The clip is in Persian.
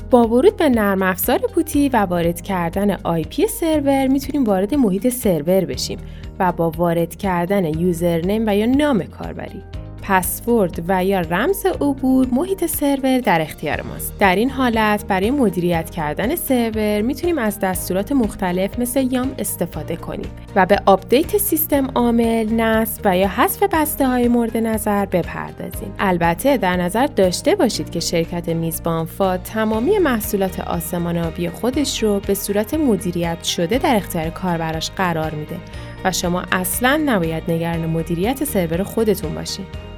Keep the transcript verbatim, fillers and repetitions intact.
با ورود به نرم افزار بوتی و وارد کردن آی پی سرور میتونیم وارد محیط سرور بشیم و با وارد کردن یوزرنیم و یا نام کاربری، پسورد و یا رمز عبور محیط سرور در اختیار ماست. در این حالت برای مدیریت کردن سرور میتونیم از دستورات مختلف مثل یام استفاده کنیم و به آپدیت سیستم عامل، نصب و یا حذف بسته‌های مورد نظر بپردازیم. البته در نظر داشته باشید که شرکت میزبان فا تمامی محصولات آسمان آبی خودش رو به صورت مدیریت شده در اختیار کاربراش قرار میده و شما اصلاً نباید نگران مدیریت سرور خودتون باشید.